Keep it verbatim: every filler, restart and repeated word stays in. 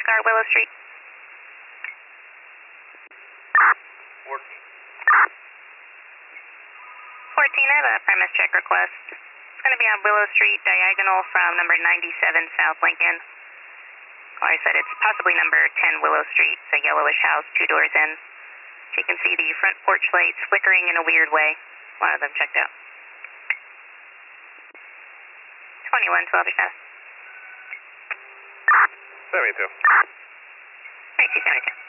car at Willow Street. fourteen. fourteen, I have a premise check request. It's going to be on Willow Street, diagonal from number ninety-seven South Lincoln. Caller said it's possibly number ten Willow Street. It's a yellowish house, two doors in. You can see the front porch lights flickering in a weird way. One of them checked out. twenty-one twelve, your status. seventy-two. thirty-two seventy-two.